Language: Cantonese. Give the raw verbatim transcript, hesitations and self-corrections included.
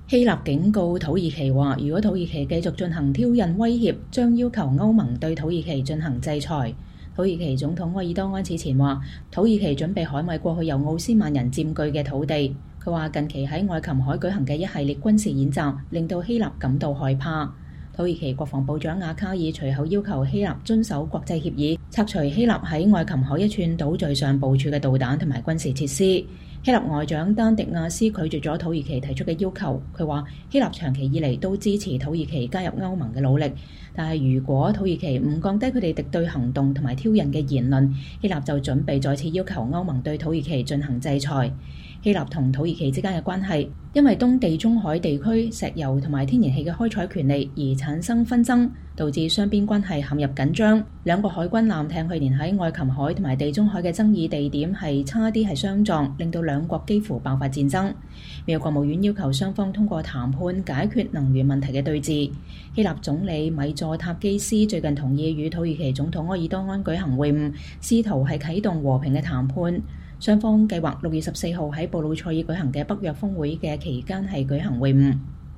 希臘警告土耳其話，如果土耳其繼續進行挑釁威脅，將要求歐盟對土耳其進行制裁。土耳其總統埃爾多安此前話，土耳其準備捍衛過去由奧斯曼人佔據嘅土地。佢話近期喺愛琴海舉行嘅一系列軍事演習，令到希臘感到害怕。土耳其國防部長阿卡爾隨後要求希臘遵守國際協議，拆除希臘喺愛琴海一串島嶼上部署嘅導彈同埋軍事設施。希臘外長丹迪亞斯拒絕咗土耳其提出嘅要求。佢話希臘長期以嚟都支持土耳其加入歐盟嘅努力，但係如果土耳其唔降低佢哋敵對行動同埋挑釁嘅言論，希臘就準備再次要求歐盟對土耳其進行制裁。希臘同土耳其之間嘅關係因為東地中海地區石油同埋天然氣嘅開採權利而產生紛爭，導致雙邊關係陷入緊張。兩個海軍艦艇去年喺愛琴海同埋地中海嘅爭議地點係差啲係相撞，令到兩國幾乎爆發戰爭。美國國務院要求雙方通過談判解決能源問題嘅對峙。希臘總理米佐塔基斯最近同意與土耳其總統埃爾多安舉行會晤，試圖係啟動和平嘅談判。雙方計劃六月十四號喺布魯塞爾舉行嘅北約峰會嘅期間係舉行會晤。